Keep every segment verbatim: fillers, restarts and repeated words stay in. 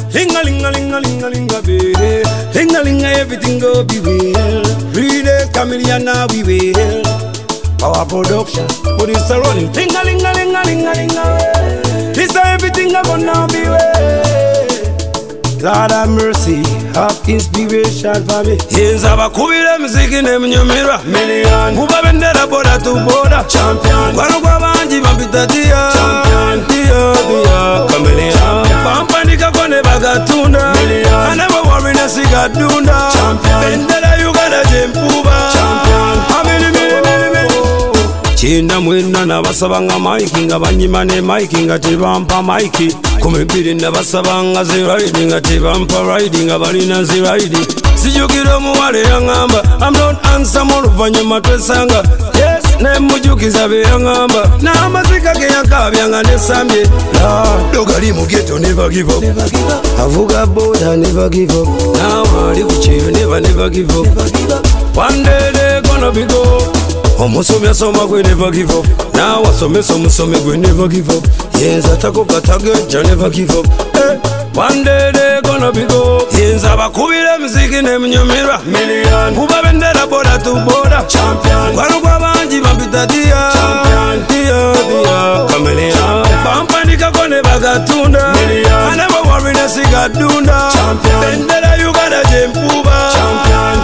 Linga linga linga linga linga baby. Linga linga everything go be well. Really chameleon now we will. Our production, put it rolling. Linga linga linga linga linga. This everything I gonna be well. God have mercy, have inspiration for me. Hands up a kubira muziki ne mnyumira million. Kuba bendera boda tu boda champion. Kwano kwa banji bampita dia champion. Dia dia chameleon. Pampanika kone bagatunda million. I never worry na siga dunda champion. Bendera Uganda jempuba champion. Amini mini mini mini. Chinda mwena na basabanga maiki nga banyimane maiki nga tebampa maiki. Kumebiri na basabanga zi riding nga tebampa riding nga balina zi riding. Sijukiro muwale yangamba I'm not handsome oluvanyuma twesanga. Yes, ne mujukiza be yangamba na amazika ge yakabya nesambye. Dogali mu ghetto never give up. Avuga boda never give up. Now ali kuchiyo never never give up. One day they gonna be go. Omusomya soma gwe never give up. Now asomesa omusome gwe never give up. Yes, atako katageja never give up. Hey, one day they gonna be go. Yes, abakubira muziki ne mnyumira million. Kuba bendera boda tu boda champion. Kwano kwa banji bampita dia champion. Dia dia chameleon. Pampanika kone bagatunda million. I never worry na siga dunda champion. Bendera Uganda jempuba champion.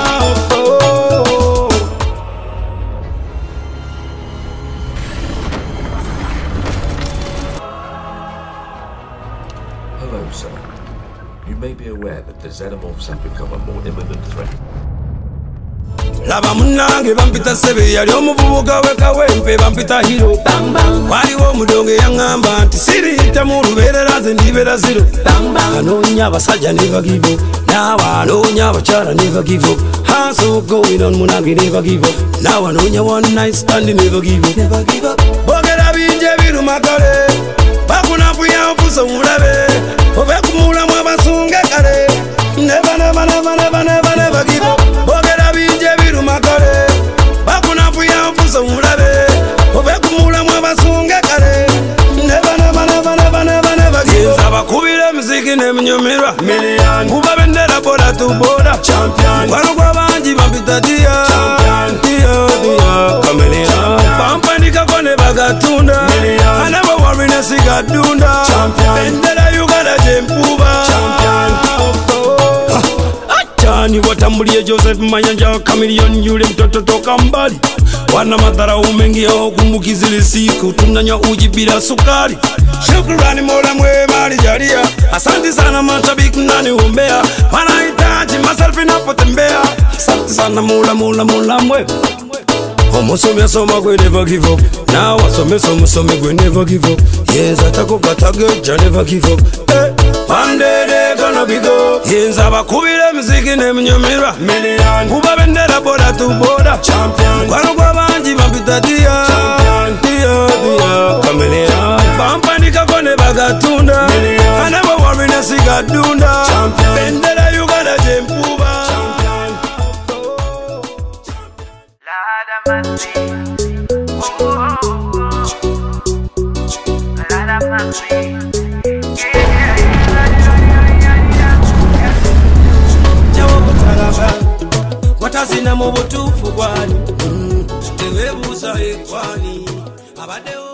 Hello, sir. You may be aware that the xenomorphs have become a more imminent threat. Laba munange bampita sebe yali omuvubuka wekawempe bampita hiro. Waliwo mudonge yangamba nti siriyita mu lubeerera ze ndibeera zero. Anoonya abasajja never give up. Now anoonya abakyala never give up. Hustle going on munange never give up. Now anoonya one night stand never give up. Bogera bingi ebiruma kale bakunafuya ofusa omulabe ove kumulamu abasunge kale. Never never never never never never give up. Bogera bingi ebiruma kale bakunafuya ofusa omulabe ove kumulamu abasunge kale. Never never never never never never give up. Abakubira muziki ne mnyumira million. Kuba bendera boda tu boda champion. Kwano kwa banji bampita dia champion. Dia dia chameleon. Pampanika kone bagatunda million. I never worry na siga dunda champion. Bendera Uganda jempuba champion. Achani watambulie Joseph Mayanja chameleon yule mtoto toka mbali. Wana madhara umengi au kumbukizili siku tunanya uji bila sukari. Shukrani Mola mwema alijalia. Asante sana mashabiki nani umbea. Wanahitaji myself inapotembea. Asante sana Mola Mola Mola mwema. Omusomya soma gwe never give up. Now asomesa omusome gwe never give up. Yes, atako katageja never give up. Hey, one day they gonna be go. Yes, abakubira muziki ne mnyumira million. Kuba bendera boda tu boda champion. Kwano kwa banji bampita dia champion. Dia dia chameleon. Pampanika kone bagatunda million. I never worry na siga dunda champion. Bendera Uganda jempuba champion. Lada Masi, oh, oh, oh. Lada Masi, yeah, yeah, yeah, yeah, yeah, yeah. Jawo kutalaba, watazina mu butuufu gwani, teweebuuza ekwani, abaddewo